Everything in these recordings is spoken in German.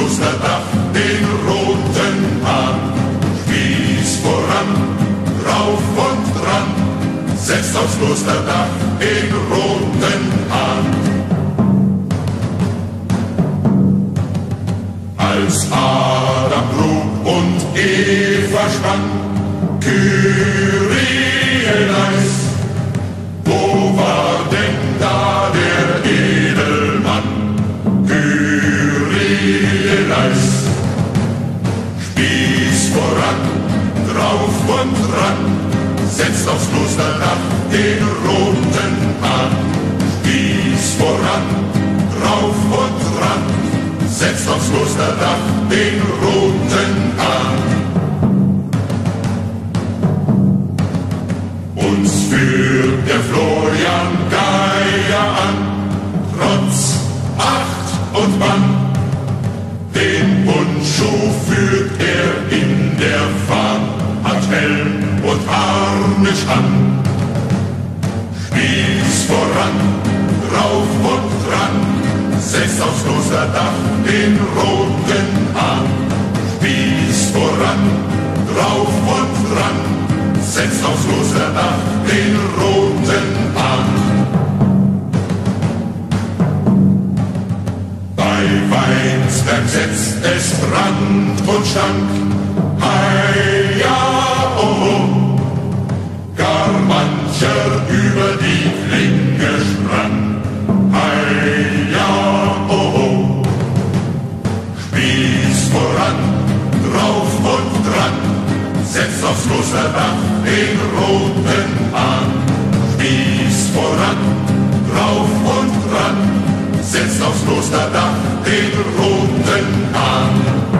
Klosterdach den roten Hahn. Spieß voran, rauf und dran, setzt aufs Klosterdach den roten Hahn. Als Adam grub und Eva spann, Kyrie eleis, wo war denn da der Edelmann? Kyrie eleis. Spieß voran, drauf und dran, setzt aufs Klosterdach den roten Hahn. Spieß voran, drauf und dran, setzt aufs Klosterdach den roten Hahn. Uns führt der Florian Geier an, trotz Acht und Bann. Den Bundschuh führt er in der Fahn, hat Helm und Harnisch an. Spieß voran, drauf und dran, setzt aufs Klosterdach den roten Hahn. Spieß voran, drauf und dran, setzt aufs Klosterdach den roten Hahn. Bei Weinsberg setzt es Brand und Stank, heia, oh, oh. Gar mancher über die Klinge sprang, heia, oh, oh. Spieß voran, drauf und dran, setzt aufs Klosterdach den roten Hahn. Spieß voran, drauf und dran, setzt aufs Klosterdach den roten Hahn.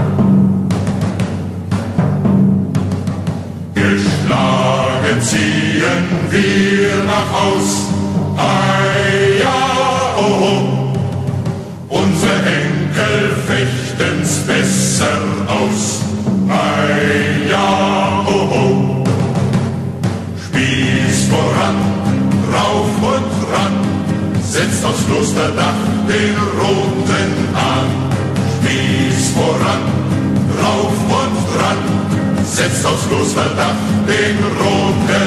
Geschlagen ziehen wir nach Haus, heia, oh, oh. Unsere Enkel fechten's besser aus, heia, oh, oh. Spieß voran, rauf und dran, setzt aufs Klosterdach den roten Hahn. Spieß voran, rauf und dran, setzt aufs Klosterdach den roten